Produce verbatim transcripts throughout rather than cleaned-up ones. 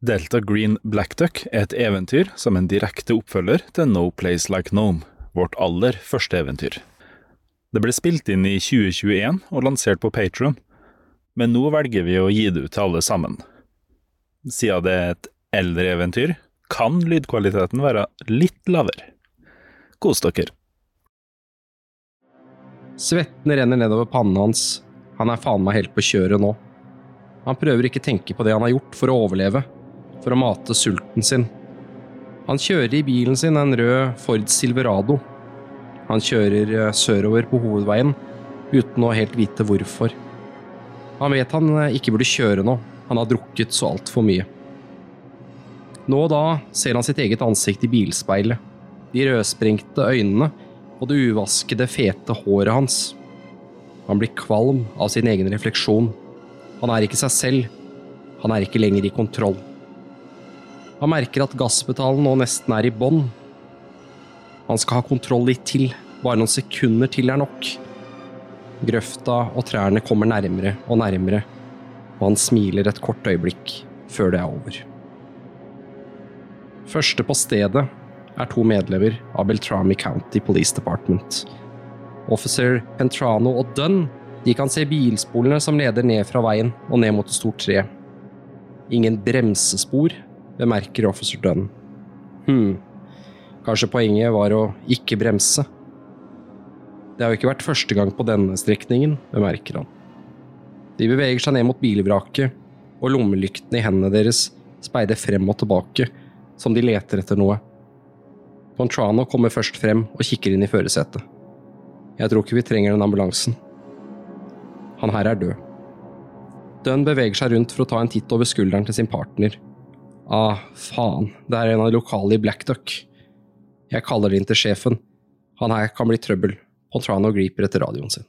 Delta Green Black Duck er et eventyr som en direkte oppfølger til No Place Like Nome, vårt aller første eventyr. Det ble spilt inn i tjue tjueen og lansert på Patreon, men nå velger vi å gi det ut til alle sammen. Siden det er et eldre eventyr, kan lydkvaliteten være litt lavere. Kos dere. Svetten renner nedover pannen hans. Han er faen meg helt på kjøret nå. Han prøver ikke tenke på det han har gjort for å overleve, for å mate sulten sin. Han kjører i bilen sin en rød Ford Silverado. Han kjører sørover på hovedveien, uten å helt vite hvorfor. Han vet han ikke burde kjøre nå. Han har drukket så alt for mye. Nå og da ser han sitt eget ansikt i bilspeilet. De rødsprengte øynene og det uvaskede, fete håret hans. Han blir kvalm av sin egen refleksjon. Han er ikke seg selv. Han er ikke lenger i kontroll. Han merker at gasspedalen nå nesten er i bånn. Han skal ha kontroll litt til. Bare noen sekunder til er nok. Grøfta og trærne kommer nærmere og nærmere, og han smiler et kort øyeblikk før det er over. Første på stedet er to medlemmer av Beltrami County Police Department. Officer Pentrano og Dunn, de kan se bilspolene som leder ned fra veien og ned mot et stort tre. Ingen bremsespor, bemerker Officer Dunn. Hm, kanskje poenget var å ikke bremse. Det har jo ikke vært første gang på denne strekningen, bemerker han. De beveger seg ned mot bilvraket, og lommelyktene i hendene deres speider frem og tilbake, som de leter etter noe. Pentrano kommer først frem og kikker inn i førersetet. Jeg tror ikke vi trenger den ambulansen. Han her er død. Dunn beveger seg rundt for å ta en titt over skulderen til sin partner. Ah, faen, det er en av de lokale i Black Duck. Jeg kaller det inn til sjefen. Han her kan bli trøbbel. Pentrano griper etter radioen sin.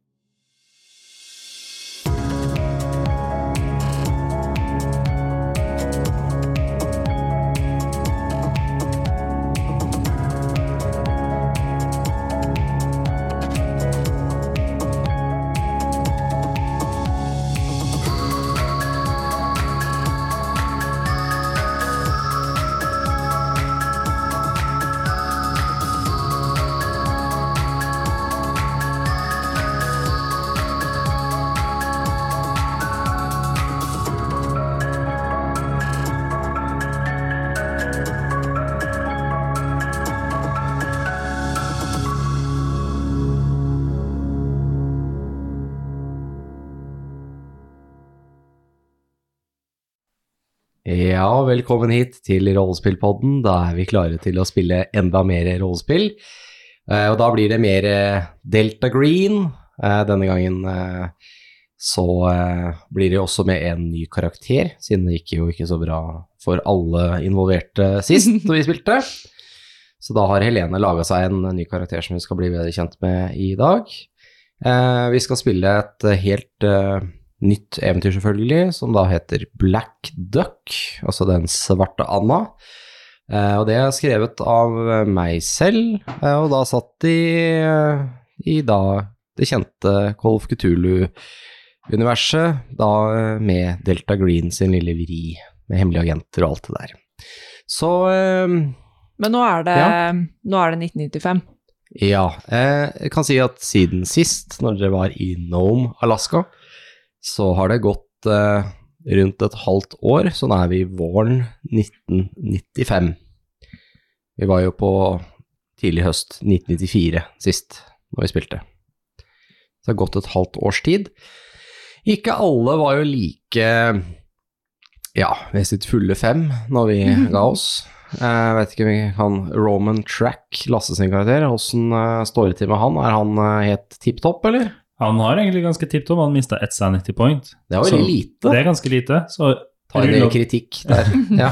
Ja, velkommen hit til Rollespillpodden. Da er vi klare til å spille enda mer rollespill. Og da blir det mer Delta Green. Denne gangen så blir det også med en ny karakter, siden det gikk jo ikke så bra for alle involverte sist når vi spilte. Så da har Helene laget seg en ny karakter som vi skal bli bedre kjent med i dag. Vi skal spille et helt nytt eventyr selvfølgelig, som da heter Black Duck, altså den svarte Anna. Eh, og det er skrevet av meg selv, eh, og da satt de i da det kjente Call of Cthulhu-universet, da med Delta Green sin lille vri, med hemmelige agenter og alt det der. Så... Eh, Men nå er det, ja. nå er det nitten nittifem. Ja, eh, jeg kan si at siden sist, når dere var i Nome, Alaska, så har det gått eh, rundt et halvt år, så nå er vi i våren nitten nittifem. Vi var jo på tidlig høst nitten nittifire sist, når vi spilte. Så det har gått et halvt års tid. Ikke alle var jo like, ja, ved sitt fulle fem når vi ga oss. Jeg vet ikke om vi kan Roman Track, Lasse sin karakter. Hvordan uh, står det til med han? Er han uh, helt tipptopp, eller? Han har egentlig ganske tipptopp, han mistet ett sanity point. Det var veldig lite. Det er ganske lite, så... Ta en del kritikk der, ja.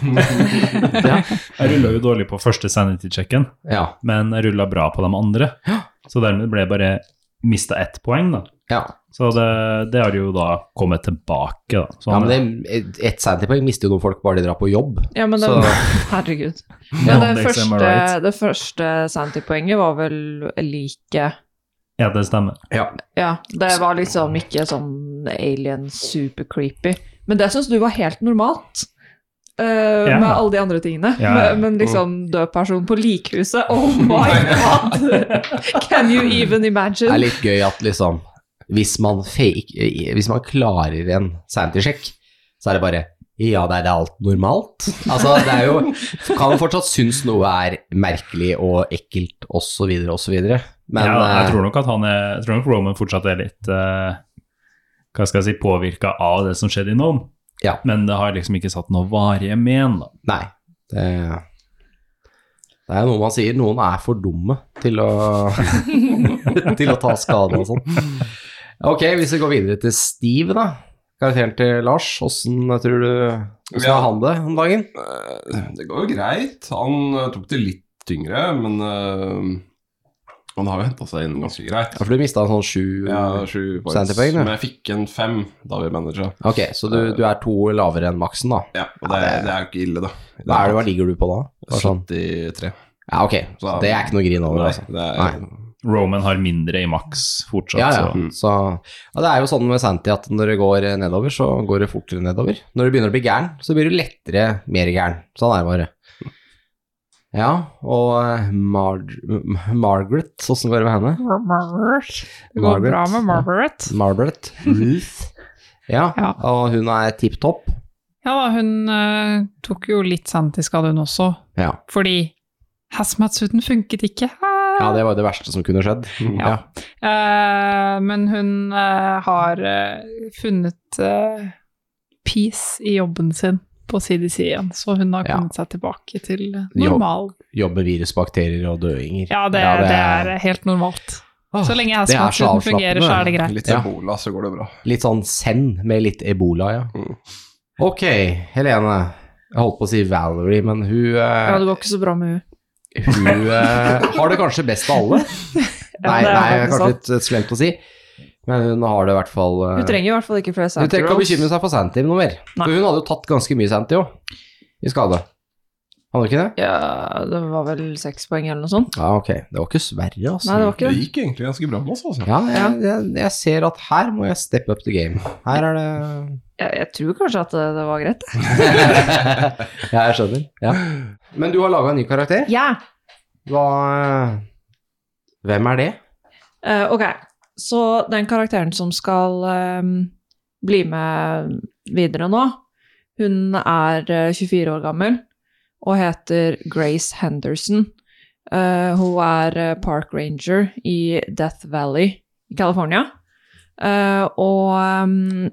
ja. Jeg rullet jo dårlig på første sanity-checken, ja. Men jeg rullet bra på de andre. Ja. Så dermed ble jeg bare mistet ett poeng, da. Ja. Så det, det har jo da kommet tilbake, da. Så ja, men det, ett sanity-poeng mister jo noen folk bare de drar på jobb. Ja, men det, så... herregud. Ja, det, det, første, right. det første sanity-poenget var vel like... Ja, det stemmer. Ja. Ja, det var liksom ikke sånn alien super creepy. Men det synes du var helt normalt. Uh, Ja. med alle de andre tingene. Ja, ja. Men, men liksom død person på likhuset, oh my god! Can you even imagine? Det er litt gøy at liksom, hvis man, fake, hvis man klarer en sanity-sjekk, så er det bare, ja, det er alt normalt. Altså, det er jo, kan man fortsatt synes noe er merkelig og ekkelt, og så videre, og så videre. Men, ja, jeg eh, tror nok at han er, jeg tror nok Roman fortsatt er litt, uh, hva skal jeg si, påvirket av det som skjedde i Nome. Ja. Men det har liksom ikke satt noe varige men da. Nei, det, det er noe man sier, noen er for dumme til å, til å ta skade og sånn. Ok, hvis vi går videre til Steve da, karakteren til Lars, hvordan tror du, hvordan Ja. har han det om dagen? Eh, Det går jo greit. Han eh, tok det litt tyngre, men eh, han har jo hentet seg inn ganske greit. Ja, for du mistet en sånn sju, Ja, sju points, Sanity-poeng, ja. men jeg fikk en fem da vi manager. Ok, så du, du er to lavere enn maksen da. Ja, og det, Ja, det- det er jo ikke ille da. Hva, er det, hva ligger du på da? Bare sånn. syttitre. Ja, ok, Så- det er ikke noe grin over, Nei, altså. det er, Nei. Roman har mindre i maks fortsatt. Ja, ja, Så. så ja, det er jo sånn med Santi at når det går nedover, så går det fortere nedover. Når det begynner å bli gæren, så blir du lettere mer gæren. Sånn er det bare. Ja, og eh, Mar Margaret, hvordan går det med henne? Margaret. Det går Margaret, bra med ja. Margaret. Margaret Ruth. Ja, Ja. og hun er tipptopp. Ja da, hun eh, tok jo litt santiskade hun også, Ja. fordi hazmat-suiten funket ikke. ja, det var det verste som kunne skjedd. Ja. Eh, men hun eh, har eh, funnet eh, peace i jobben sin på C D C igjen, så hun har Ja. kommet seg tilbake til eh, normal. Jobbe virus, bakterier og døinger. Ja, det, Ja, det er helt normalt. Åh, Så lenge det er så hazmat-suiten fungerer, så er det greit. litt Ja. ebola, så går det bra. Litt sånn send med litt ebola, ja. Mm. Ok, Helene. Jeg holdt på å si Valerie, men hun, eh, Ja, det går ikke så bra med hun. hun eh, har det kanskje best av alle. Nei, det er nei, faktisk kanskje sant. litt eh, slemt å si. Men hun har det i hvert fall eh, Hun trenger i hvert fall ikke flere Hun trenger ikke å bekymre seg for Santi noe mer. Nei. For hun hadde jo tatt ganske mye Santi jo, i skade. Hadde hun ikke det? Ja, det var vel seks poeng eller noe sånt. Ja, ok. Det var ikke Sverige, altså. Nei, det var Det ikke det. gikk egentlig ganske bra med oss, altså. Ja, jeg, jeg, jeg ser at her må jeg step up the game. Her er det Jeg, jeg tror kanskje at det, det var greit. Ja, jeg skjønner. Ja. Men du har laget en ny karakter. Ja! Hva Hvem er det? Eh, ok, så den karakteren som skal ehm, bli med videre nå, hun er eh, tjuefire år gammel og heter Grace Henderson. Eh, hun er eh, park ranger i Death Valley i California. Eh, og ehm,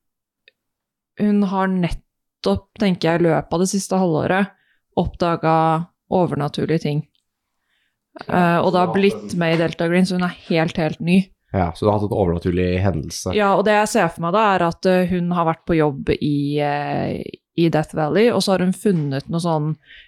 hun har nettopp, tenker jeg, i løpet av det siste halvåret oppdaget overnaturlige ting. Eh, og det har blitt med i Delta Green, så hun er helt, helt ny. Ja, så du har hatt et overnaturlig hendelse. Ja, og det jeg ser for meg da, er at eh, hun har vært på jobb i, eh, i Death Valley, og så har hun funnet noe sånn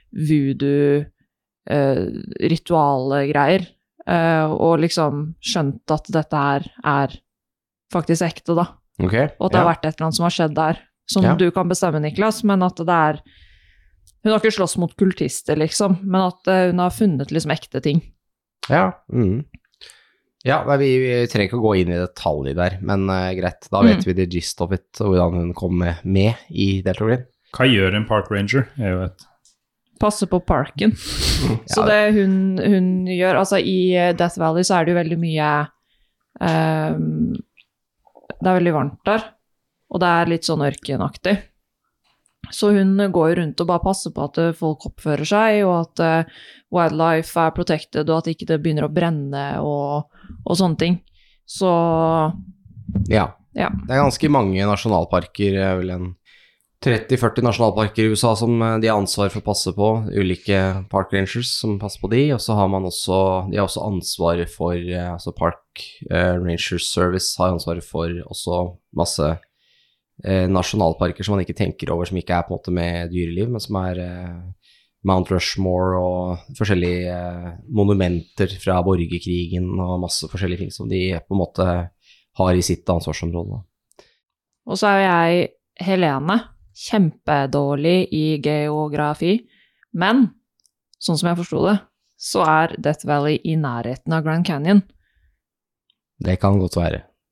voodoo-rituale-greier, eh, og liksom skjønt at dette her er faktisk ekte, da. Ok. Og at det ja. har vært et eller annet som har skjedd der, som Ja. du kan bestemme, Niklas, men at det er hun har ikke slåss mot kultister, liksom, men at eh, hun har funnet liksom ekte ting. Ja, mm. ja nei, vi, vi trenger ikke å gå inn i detaljer der, men eh, greit, da vet Mm. vi the gist of it, og hvordan hun kom med, med i Delta Green. Hva gjør en park ranger? Er jo et Passe på parken. Så Ja. det hun, hun gjør, altså i Death Valley så er det jo veldig mye ehm, det er veldig varmt der, og det er litt sånn ørkenaktig. Så hun går jo rundt og bare passer på at eh, folk oppfører seg, og at eh, wildlife er protected, og at ikke det begynner å brenne og, og sånne ting. Så Ja. Ja. Det er ganske mange nasjonalparker, eh, vel en tretti førti nasjonalparker i U S A som eh, de har ansvar for å passe på, ulike park rangers som passer på de, og så har man også, de har også ansvaret for, eh, altså Park eh, Rangers Service har ansvaret for også masse eh, nasjonalparker som man ikke tenker over, som ikke er på en måte med dyreliv, men som er eh, Mount Rushmore og forskjellige eh, monumenter fra borgerkrigen og masse forskjellige ting som de på en måte har i sitt ansvarsområde. Og så er jo jeg, Helene, kjempedårlig i geografi, men sånn som jeg forsto det, så er Death Valley i nærheten av Grand Canyon. Det kan godt være.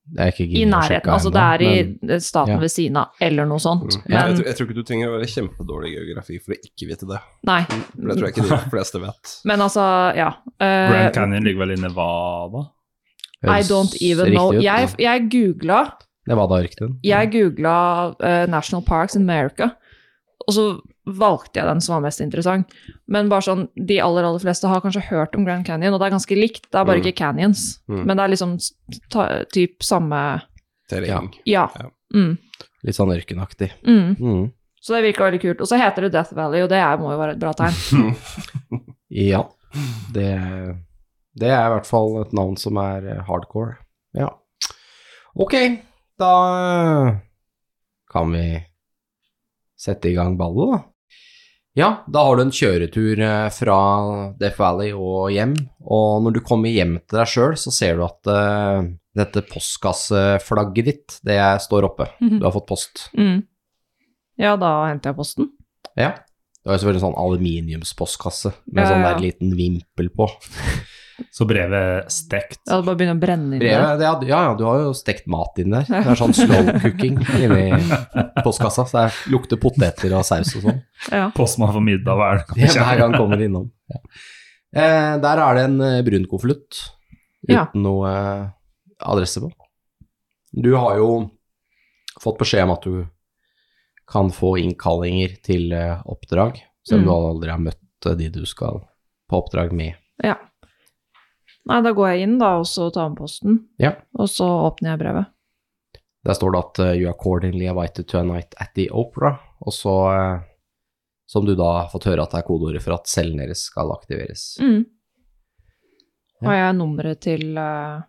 Det er ikke I nærheten, altså det er i men, staten ja. ved siden av, eller noe sånt. Mm. Men, jeg, tror, jeg tror ikke du trenger å være kjempedårlig geografi for å ikke vite det. Nei. For det tror jeg ikke de fleste vet. Men altså, ja. Uh, Grand Canyon ligger vel i Nevada? I don't even know. Jeg, jeg googlet, Nevada riktig. Jeg googlet uh, National Parks in America, og så valgte jeg den som var mest interessant. Men bare sånn, de aller, aller fleste har kanskje hørt om Grand Canyon, og det er ganske likt, det er bare mm. ikke canyons. Mm. Men det er liksom ta, typ samme... Terreng. Ja. ja. Mm. Litt sånn ørkenaktig. Mm. Mm. Så det virker veldig kult. Og så heter det Death Valley, og det er, må jo være et bra tegn. ja, det, det er i hvert fall et navn som er hardcore. Ja. Ok, da kan vi sette i gang ballet da. Ja, da har du en kjøretur fra Death Valley og hjem, og når du kommer hjem til deg selv, så ser du at uh, dette postkasseflagget ditt, det står oppe. Mm-hmm. Du har fått post. Mm. Ja, da henter jeg posten. Ja, det var selvfølgelig en sånn aluminiumspostkasse med ja, sånn der liten vimpel på. Så brevet stekt. Ja, det bare begynner å brenne inn brevet, det. Ja, ja, du har jo stekt mat inn der. Det er sånn slow cooking inni postkassa, så det lukter poteter og saus og sånn. Ja. Postmann for middag hver gang. Ja, hver gang kommer innom. Ja. Eh, der er det en brun konvolutt uten ja. noe eh, adresse på. Du har jo fått beskjed om at du kan få innkallinger til eh, oppdrag, selv om mm. du aldri har møtt de du skal på oppdrag med. Ja. Nei, da går jeg inn da, og så tar med posten, ja. og så åpner jeg brevet. Der står det at uh, you are accordingly invited to a night at the opera, og så, uh, som du da har fått høre at det er kodeordet for at cellen deres skal aktiveres. Mm. Ja. Har jeg nummeret til... Uh...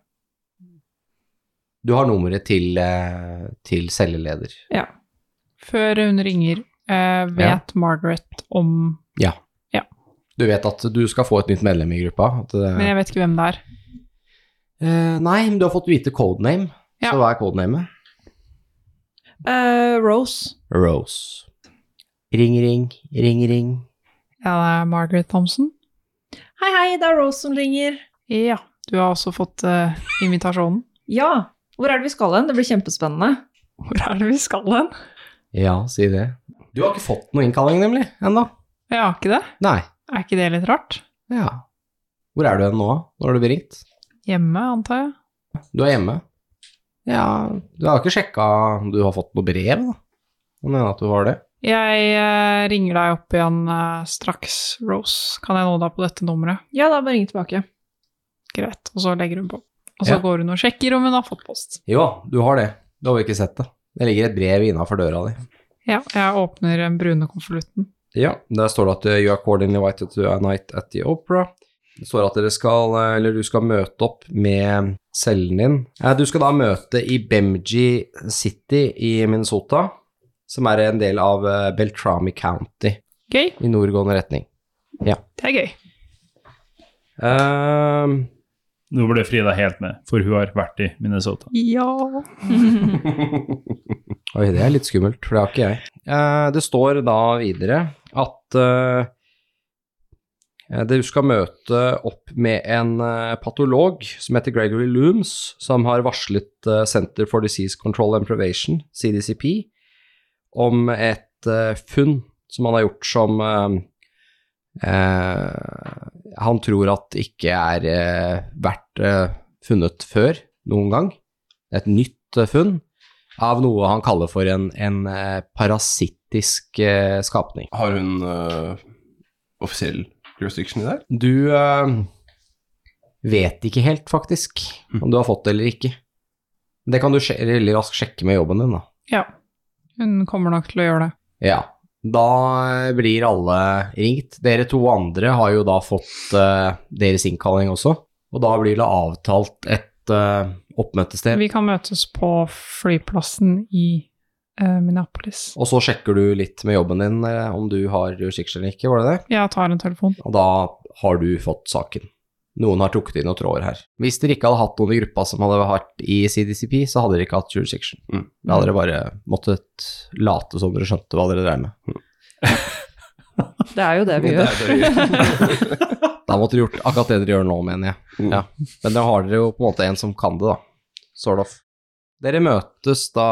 Du har nummeret til, uh, til celleleder. Ja. Før hun ringer, uh, vet ja. Margaret om... Ja. Du vet at du skal få et nytt medlem i gruppa. At, uh, men jeg vet ikke hvem det er. Uh, nei, men du har fått vite codename. Ja. Så hva er codenamet? Uh, Rose. Rose. Ring, ring, ring, ring. Ja, det er Margaret Thompson. Hei, hei, det er Rose som ringer. Ja, du har også fått uh, invitasjonen. Ja, hvor er det vi skal hen? Det blir kjempespennende. Hvor er det vi skal hen? Ja, si det. Du har ikke fått noe innkalling, nemlig, enda. Jeg har ikke det. Nei. Er ikke det litt rart? Ja. Hvor er du nå? Når har du blitt ringt? Hjemme, antar jeg. Du er hjemme? Ja, du har ikke sjekket om du har fått noe brev, da? Hva mener at du har det? Jeg eh, ringer deg opp igjen eh, straks, Rose. Kan jeg nå deg på dette nummeret? Ja, da bare ring tilbake. Greit, og så legger hun på. Og så ja. går hun og sjekker om hun har fått post. Jo, du har det. Du har jo ikke sett det. Det ligger et brev innenfor døra di. Ja, jeg åpner en brune konvolutten. Ja, der står det at you are accordingly invited to a night at the opera. Det står at dere skal, eller du skal møte opp med cellen din. Du skal da møte i Bemidji City i Minnesota, som er en del av Beltrami County. Gøy. I nordgående retning. Ja. Det er gøy. Uh, Nå ble Frida helt med, for hun har vært i Minnesota. Ja. Oi, det er litt skummelt, for det har ikke jeg. Uh, det står da videre at uh, du skal møte opp med en uh, patolog som heter Gregory Looms, som har varslet uh, Center for Disease Control and Prevention, C D C P, om et uh, funn som han har gjort som uh, uh, han tror at ikke er uh, vært uh, funnet før noen gang. Et nytt uh, funn av noe han kaller for en, en uh, parasittisk uh, skapning. Har hun uh, offisiell jurisdiction i det? Du uh, vet ikke helt, faktisk, om du har fått det eller ikke. Det kan du veldig raskt sjekke med jobben din, da. Ja, hun kommer nok til å gjøre det. Ja, da blir alle ringt. Dere to andre har jo da fått uh, deres innkalling også, og da blir det avtalt et uh, oppmøtested. Vi kan møtes på flyplassen i uh, Minneapolis. Og så sjekker du litt med jobben din uh, om du har jurisdiction eller ikke, var det det? Jeg tar en telefon. Og da har du fått saken. Noen har trukket inn noen tråder her. Hvis dere ikke hadde hatt noen i gruppa som hadde vært i C D C P, så hadde dere ikke hatt jurisdiction. Mm. Da hadde dere bare måttet late som dere skjønte hva dere drev med. Mm. Det er jo det vi gjør. Det det gjør. Da måtte dere gjort akkurat det dere gjør nå, mener jeg. Mm. Ja. Men da har dere jo på en måte en som kan det, da. Sort of. dere møtes da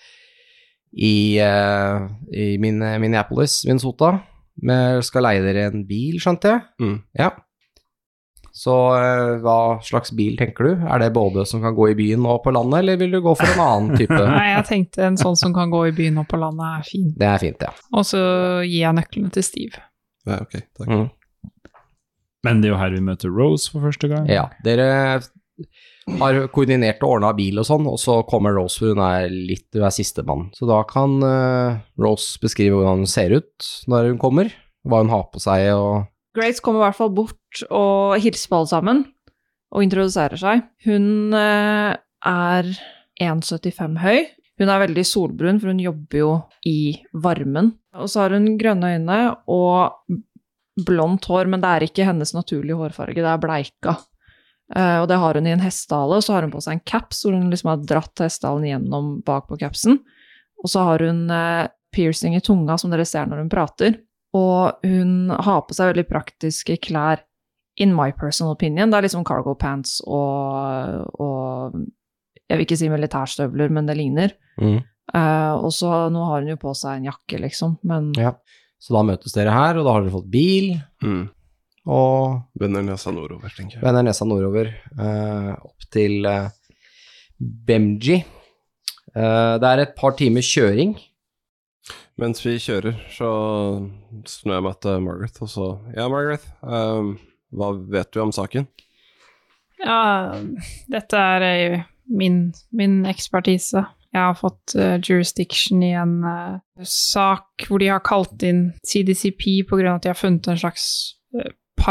i, uh, i min, Minneapolis, Minnesota. Vi skal leie dere en bil, skjønte jeg? Mm. Ja. Så uh, hva slags bil tenker du? Er det både som kan gå i byen og på landet, eller vil du gå for en annen type? Nei, jeg tenkte en sånn som kan gå i byen og på landet er fin. Det er fint, ja. Og så gir jeg nøklene til Steve. Ja, ok, takk. Mm. Men det er jo her vi møter Rose for første gang. Ja, dere har koordinert og ordnet bil og sånn, og så kommer Rose, for hun er litt, hun er siste mann. Så da kan uh, Rose beskrive hvordan hun ser ut når hun kommer, hva hun har på seg og... Grace kommer i hvert fall bort og hilser på alle sammen, og introduserer seg. Hun uh, er en komma syttifem høy. Hun er veldig solbrun, for hun jobber jo i varmen. Og så har hun grønne øyne og blondt hår, men det er ikke hennes naturlige hårfarge, det er bleika. Uh, og det har hun i en hestehale, og så har hun på seg en caps, hvor hun liksom har dratt hestehalen gjennom bak på capsen. Og så har hun uh, piercing i tunga, som dere ser når hun prater. Og hun har på seg veldig praktiske klær, in my personal opinion. Det er liksom cargo pants og, og jeg vil ikke si militærstøvler, men det ligner. Mm. Uh, og så nå har hun jo på seg en jakke, liksom, men... Ja, så da møtes dere her, og da har dere fått bil, Mm. og Vender nesa nordover, tenker jeg. vender nesa nordover, uh, opp til uh, Bemji. Uh, det er et par timer kjøring. Mens vi kjører, så snur jeg meg til Margaret, og så... Ja, Margaret, um, hva vet du om saken? Ja, dette er eh, min, min ekspertise. Jeg har fått uh, jurisdiction i en uh, sak hvor de har kalt inn C D C P på grunn av at de har funnet en slags uh,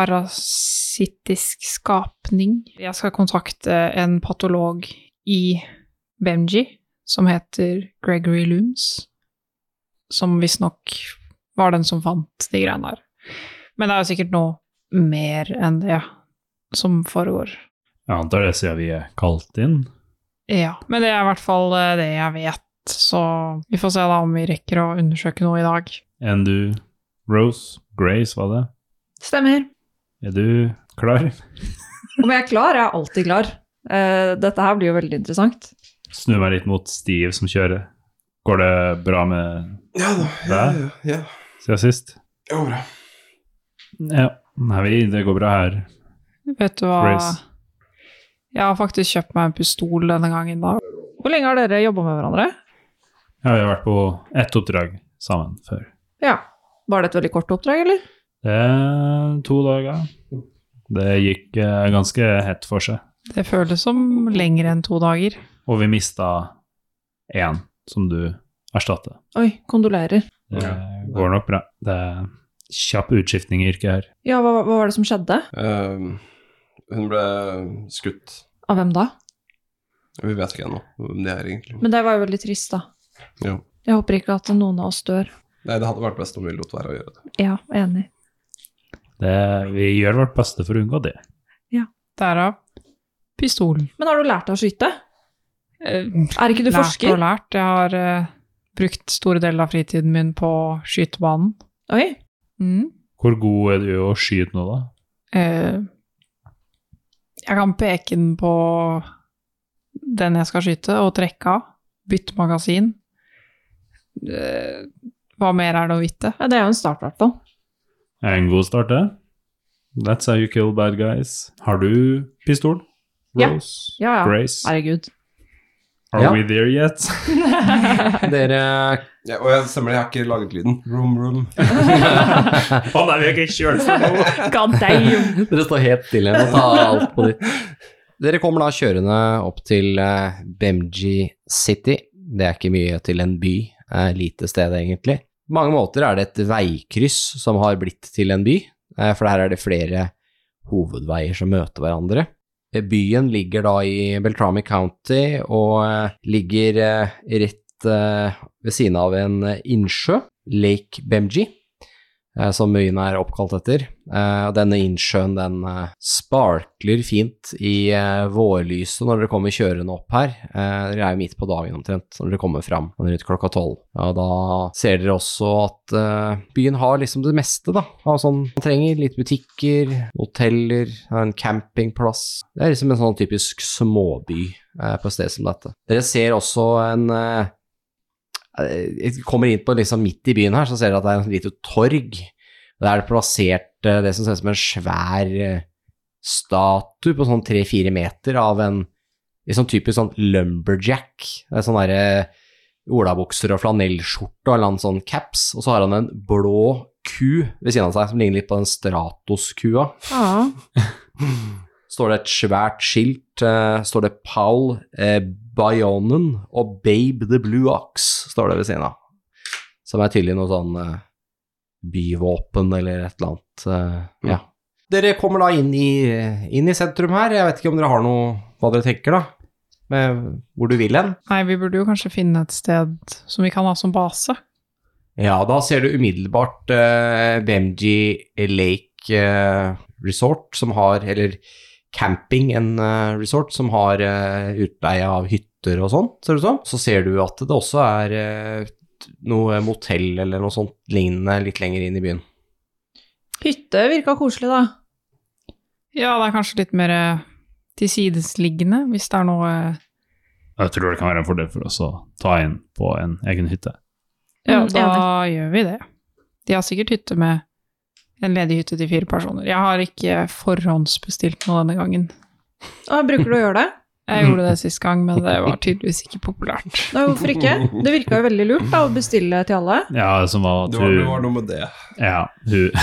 parasittisk skapning. Jeg skal kontakte en patolog i Bemji som heter Gregory Looms, som visstnok var den som fant de greiene her. Men det er jo sikkert noe mer enn det som foregår. Jeg antar det siden vi er kalt inn. Ja, men det er i hvert fall det jeg vet, så vi får se da om vi rekker å undersøke noe i dag. Enn du, Rose, Grace, var det? Stemmer. Er du klar? Om jeg er klar, jeg er alltid klar. Uh, dette her blir jo veldig interessant. Snu meg litt mot Steve som kjører. Går det bra med Ja da, ja, ja, ja. siden sist? Det går bra. Ja, nei, det går bra her. Vet du hva? Grace. Jeg har faktisk kjøpt meg en pistol denne gangen da. Hvor lenge har dere jobbet med hverandre? Ja, vi har vært på ett oppdrag sammen før. Ja. Var det et veldig kort oppdrag, eller? Det er to dager. Det gikk eh, ganske hett for seg. Det føles som lenger enn to dager. Og vi mistet en som du erstattet. Oi, kondolerer. Det går nok bra. Det er kjapp utskiftning i yrket her. Ja, hva, hva var det som skjedde? Um, hun ble skutt. Av hvem da? Vi vet ikke ennå hvem det er egentlig. Men det var jo veldig trist da. Jo. Jeg håper ikke at noen av oss dør. Nei, det hadde vært best om vi lot være å gjøre det. Ja, enig. Det, vi gjør vårt beste for å unngå det. Derav pistolen. Men har du lært deg å skyte? Eh, Er ikke du lært forsker? og lært. Jeg har eh, brukt store deler av fritiden min på skytebanen. Oi, Mm. Hvor god er du å skyte nå da? Eh, jeg kan peke den på den jeg skal skyte, og trekke av. Bytte magasin. Eh, hva mer er det å vite? ja, det er jo en start i hvert fall. En god start, det. That's how you kill bad guys. Har du pistol? Ja. Rose? Ja, ja. Grace? Herregud. Are Ja. we there yet? Dere Ja, og jeg stemmer, jeg har ikke laget lyden. Room, room. Å nei, vi har ikke kjørt for noe. God damn! Dere står helt stille og tar alt på nytt. Dere kommer da kjørende opp til uh, Bemji City. Det er ikke mye til en by, uh, lite sted egentlig. På mange måter er det et veikryss som har blitt til en by, uh, for her er det flere hovedveier som møter hverandre. Byen ligger da i Beltrami County og uh, ligger uh, rett uh, ved siden av en innsjø, Lake Bemji. som byen er oppkalt etter. Og denne innsjøen, den sparkler fint i vårlyset når dere kommer kjørende opp her. Dere er jo midt på dagen omtrent når dere kommer fram, rundt klokka tolv. Og da ser dere også at byen har liksom det meste da. Har sånn, man trenger litt butikker, hoteller, en campingplass. Det er liksom en sånn typisk småby på et sted som dette. Dere ser også en... Jeg kommer inn på liksom midt i byen her, så ser dere at det er en lite torg. Der er det plassert det som ser ut som en svær statue på sånn tre-fire meter av en liksom typisk sånn lumberjack. Det er sånn der olabukser og flanellskjorte og en eller annen sånn caps, og så har han en blå ku ved siden av seg som ligner litt på den Stratos-kua. Ja. Står det et svært skilt, uh, står det Paul uh, Bayonen og Babe the Blue Ox, står det ved siden av. Som er tydelig noe sånn uh, byvåpen eller et eller annet. Uh, mm. Ja. Dere kommer da inn i, inn i sentrum her. Jeg vet ikke om dere har noe, hva dere tenker da, med hvor du vil hen. Nei, vi burde jo kanskje finne et sted som vi kan ha som base. Ja, da ser du umiddelbart uh, Bemji Lake uh, Resort, som har, eller camping, en uh, resort som har uh, utleie av hytter og sånn, ser du så? Så ser du at det også er uh, noe motell eller noe sånt lignende litt lenger inn i byen. Hytte virker koselig da. Ja, det er kanskje litt mer tilsidesliggende, hvis det er noe... Jeg tror det kan være en fordel for oss å ta inn på en egen hytte. Ja, Mm, da enig. gjør vi det. De har sikkert hytte med en ledig hytte til fire personer. Jeg har ikke forhåndsbestilt noe denne gangen. Å, bruker du å gjøre det? Jeg gjorde det sist gang, men det var tydeligvis ikke populært. Nei, hvorfor ikke? Det virka jo veldig lurt da, å bestille til alle. Ja, som var at Det var, det hun... var noe med det. Ja, hun...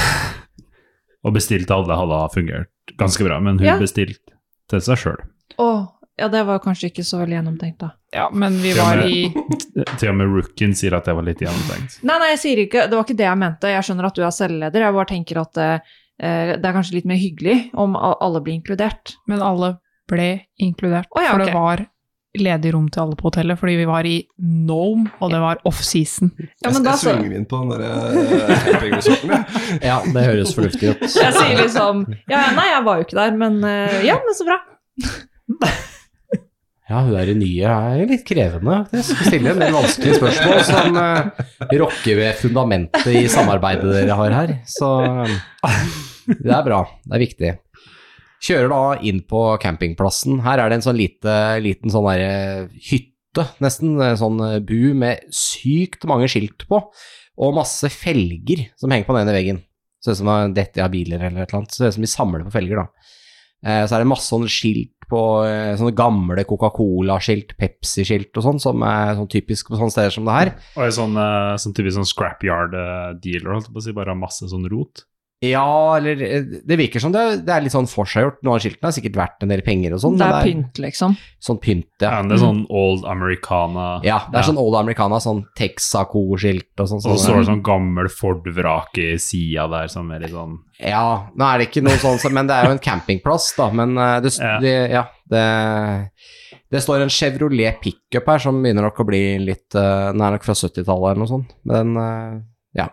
Å bestille til alle hadde fungert ganske bra, men hun Ja. bestilte til seg selv. Å, ja, det var kanskje ikke så veldig gjennomtenkt da. Ja, men vi Til og var med- i... Til og med rookien sier at det var litt gjennomtenkt. Nei, nei, jeg sier ikke, det var ikke det jeg mente. Jeg skjønner at du er selvleder. Jeg bare tenker at eh, det er kanskje litt mer hyggelig om a- alle blir inkludert. Men alle ble inkludert, Å, ja, for ok. det var ledig rom til alle på hotellet, fordi vi var i Nome, og det var off-season. Ja, men jeg da jeg så... svinger inn på den der campingresorten, jeg. Ja, det høres fornuftig ut. Jeg sier liksom, ja, nei, jeg var jo ikke der, men eh, ja, men så bra. Ja, hun er i nye er litt krevende. Det skal stille en del vanskelige spørsmål som uh, rokker ved fundamentet i samarbeidet dere har her. Så uh, det er bra, det er viktig. Kjører da inn på campingplassen. Her er det en sånn lite, liten sånn der hytte, nesten, en sånn bu med sykt mange skilt på, og masse felger som henger på den ene veggen. Så det er som om dette er biler eller et eller annet, så det er som vi samler på felger da. Eh, så er det masse sånne skilt på, eh, sånne gamle Coca-Cola-skilt, Pepsi-skilt og sånn, som er sånn typisk på sånne steder som det her. Og en sånn, eh, sånn typisk sånn scrapyard-dealer, holdt jeg på å si, bare har masse sånn rot. Ja, eller eh, det virker som det, det er litt sånn forseggjort. Noen av skiltene har sikkert vært en del penger og sånn. Det men er pynt, liksom. Sånn pynt, ja. Ja, det er sånn old americana. Ja, det er sånn old americana, sånn Texaco-skilt og sånn. Og så står det sånn gammel Ford-vrake i siden der, som er litt sånn... Ja, nå er det ikke noe sånn, men det er jo en campingplass da, men eh, det, Ja. det, ja, det, det står en Chevrolet pickup her som begynner nok å bli litt, uh, den er nok fra syttitallet eller noe sånt, men den, uh, ja.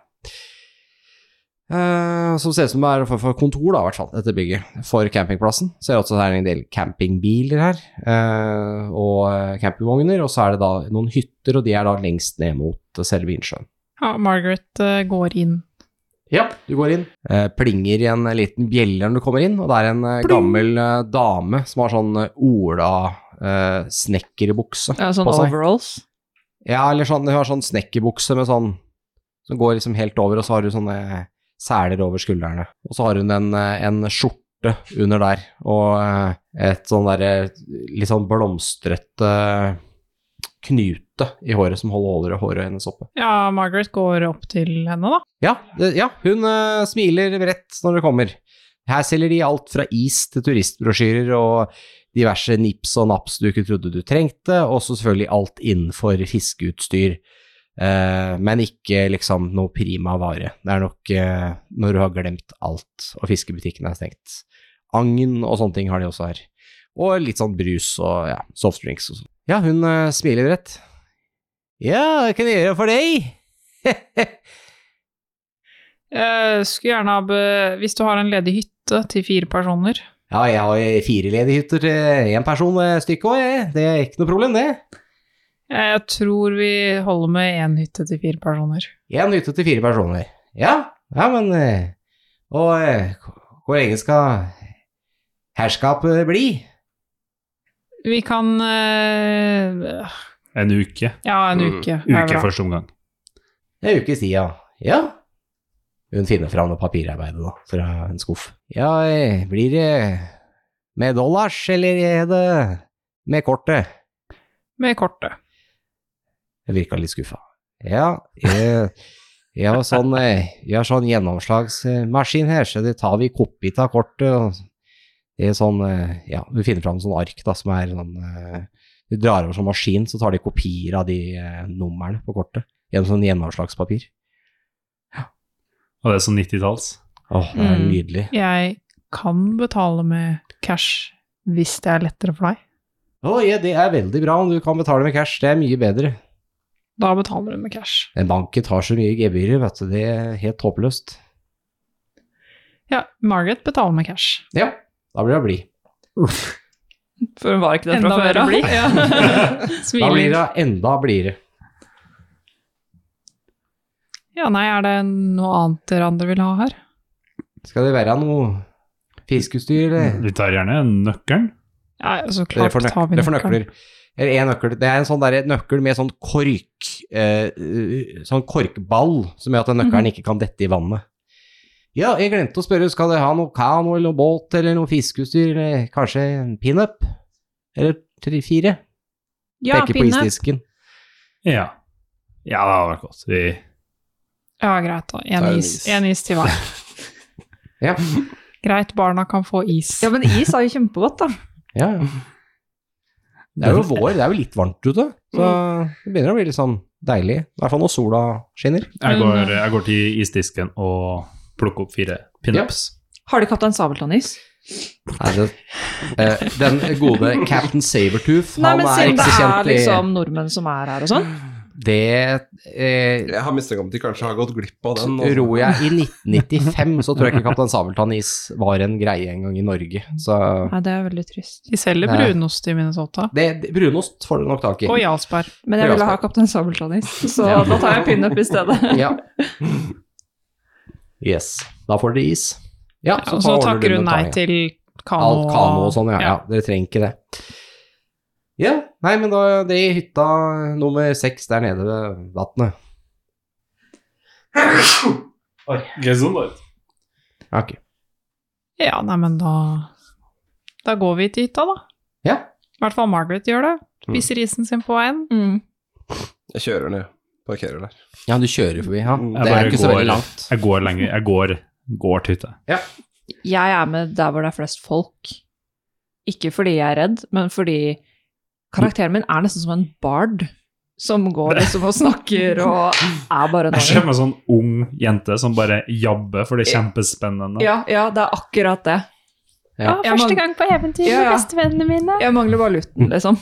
Uh, som ser ut som det er for, for kontor da, i hvert fall, dette bygget, for campingplassen. Ser også at det er en del campingbiler her, uh, og uh, campingvogner, og så er det da noen hytter, og de er da lengst ned mot uh, selve innsjøen. Ja, Margaret eh, går inn. Ja, du går inn. Eh, plinger i en liten bjelle når du kommer inn, og det er en eh, gammel eh, dame som har sånn eh, Ola eh, snekkerbukse Ja, sånn på seg. overalls. Ja, eller sånn, hun har sånn snekkerbukse med sånn, som går liksom helt over, og så har hun sånne seler over skuldrene. Og så har hun en, eh, en skjorte under der, og eh, et sånn der eh, litt sånn blomstrete knute i håret som holder over håret hennes oppe. Ja, Margaret går opp til henne da. Ja, det, ja hun uh, smiler bredt når det kommer. Her selger de alt fra is til turistbrosjyrer og diverse nips og naps du ikke trodde du trengte, og så selvfølgelig alt innenfor fiskeutstyr. Uh, men ikke liksom noe prima vare. Det er nok uh, når du har glemt alt, og fiskebutikken er stengt. Agn og sånne ting har de også her. Og litt sånn brus og ja, softdrinks og sånn. Ja, hun uh, smiler bredt. Ja, hva kan jeg gjøre for deg? Jeg skulle gjerne ha, be, hvis du har en ledig hytte til fire personer. Ja, jeg har fire ledige hytter til en person stykket også, det er ikke noe problem det. Jeg tror vi holder med en hytte til fire personer. En hytte til fire personer. Ja, ja, men og hvor lenge skal herskapet bli? Vi kan uh, En uke. Ja, en uke. Mm. Uke første omgang. En uke siden, ja. Hun finner fram noe papirarbeid da, fra en skuff. Ja, blir det med dollars, eller er det med kortet? Med kortet. Jeg virker litt skuffa. Ja, jeg, jeg, har sånn, jeg har sånn gjennomslagsmaskin her, så det tar vi kopi av kortet, og det er sånn, ja, du finner fram sånn ark da, som er sånn, du drar over sånn maskin, så tar de kopier av de nummerne på kortet, gjennom sånn gjennomslagspapir. Ja. Og det er sånn nitti-talls. Åh, det er nydelig. Mm, jeg kan betale med cash hvis det er lettere for deg. Åh, ja, det er veldig bra om du kan betale med cash, det er mye bedre. Da betaler du med cash. En banken tar så mye gebyrer, vet du, det er helt håpløst. Ja, Margaret betaler med cash. Ja. Da blir det bli. For hun var ikke det fra før. Bli. Ja. Da blir det enda blir det. Ja, nei, er det noe annet dere andre vil ha her? Skal det være noe fiskeutstyr, eller? Vi tar gjerne nøkkelen. Ja, så klart nøk tar vi nøkkelen. Eller en nøkkel. Det er en sånn der nøkkel med sånn kork, eh, sånn korkball, som gjør at den nøkkelen mm-hmm. ikke kan dette i vannet. Ja, jeg glemte å spørre, skal det ha noe kano, eller noe båt, eller noe fiskeutstyr, eller kanskje en pin-up? Eller tre, fire? Ja, Peker på isdisken. Ja. Ja, det har vært godt. Vi... Ja, greit da. En is. is. En is til hver. Ja. Greit, barna kan få is. Ja, men is er jo kjempegodt da. Ja, ja. Det er jo vår, det er jo litt varmt ute, så det begynner å bli litt sånn deilig. I hvert fall når sola skinner. Jeg går, jeg går til isdisken og plukker opp fire pin-ups. Ja. Har du Kaptein Sabeltann-is? Nei, det, eh, den gode Captain Sabertooth, Nei, han men er ikke så kjent i... Nei, men siden det er liksom nordmenn som er her og sånn? Det... Eh, jeg har mistenkt om de kanskje har gått glipp av den. Altså. Tror jeg i nitten nittifem så tror jeg ikke Kaptein Sabeltann-is var en greie en gang i Norge, så... Nei, det er veldig trist. De selger brunost i Minnesota. Det, det, brunost får du nok tak i. Og Jarlsberg. Men jeg ville ha Kaptein Sabeltann-is, så ja. Da tar jeg en pin-up i stedet. Ja. Yes, da får dere is. Ja, så, ja, så takker du nei til kano. Alt kano og sånn, ja. Ja. Ja, dere trenger ikke det. Ja, nei, men da, det er hytta nummer seks der nede ved vattnet. Oi, ikke sånn da. Ok. Ja, nei, men da, da går vi til hytta da. Ja. I hvert fall Margaret gjør det. Spiser isen sin på veien. Mm. Jeg kjører ned, parkerer der. Ja, du kjører forbi, ja. Jeg det er ikke går, så veldig langt. Jeg går lenger, jeg går, går til hytta. Ja. Jeg er med der hvor det er flest folk. Ikke fordi jeg er redd, men fordi karakteren min er nesten som en bard som går liksom og snakker og er bare Jeg ser meg en sånn ung jente som bare jabber, for det er kjempespennende. Ja, ja, det er akkurat det. Ja, ja første gang på eventyr med ja, ja. Bestevennene mine. Jeg mangler bare lutten, liksom.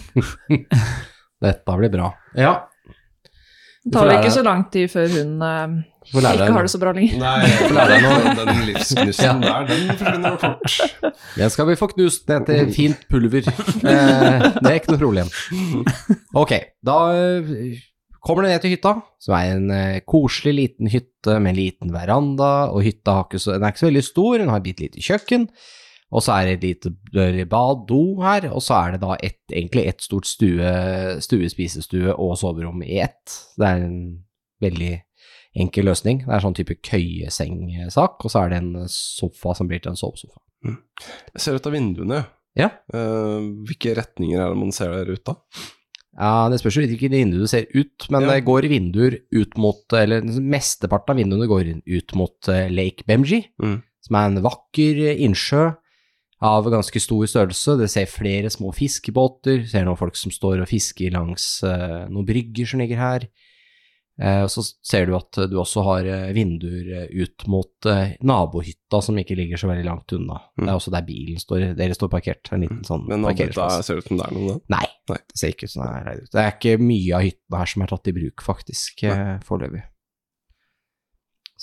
Dette blir bra. Ja. Det tar ikke så lang tid før hun uh, ikke har det så bra lenger. Nei, jeg får lære deg noe. Den livsknussen ja. Der, den forsvinner fort. Den skal vi få knust ned til fint pulver. Eh, det er ikke noe problem. Ok, da kommer det ned til hytta, som er en uh, koselig liten hytte med en liten veranda, og hytta har ikke så, den er ikke så veldig stor, den har et bitte lite kjøkken, og så er det et lite bad, do her, og så er det da et, egentlig et stort stue, stue, spisestue og soverom i ett. Det er en veldig enkel løsning. Det er sånn type køyeseng-sak, og så er det en sofa som blir til en sovesofa. Mm. Jeg ser ut av vinduene. Ja. Uh, hvilke retninger er det man ser der ute da? Ja, det spørs jo ikke vinduet ser ut, men ja. Det går vinduer ut mot, eller mesteparten av vinduene går ut mot Lake Bemji, mm. som er en vakker innsjø, av ganske stor størrelse. Det ser flere små fiskebåter, ser noen folk som står og fisker langs uh, noen brygger som ligger her. Uh, og så ser du at du også har uh, vinduer ut mot uh, nabohytta som ikke ligger så veldig langt unna. Mm. Det er også der bilen står, dere står parkert. En liten sånn Men nabohytta ser det ut som det er noe da? Nei, Nei, det ser ikke sånn her ut. Det er ikke mye av hyttene her som er tatt i bruk faktisk, uh, foreløpig.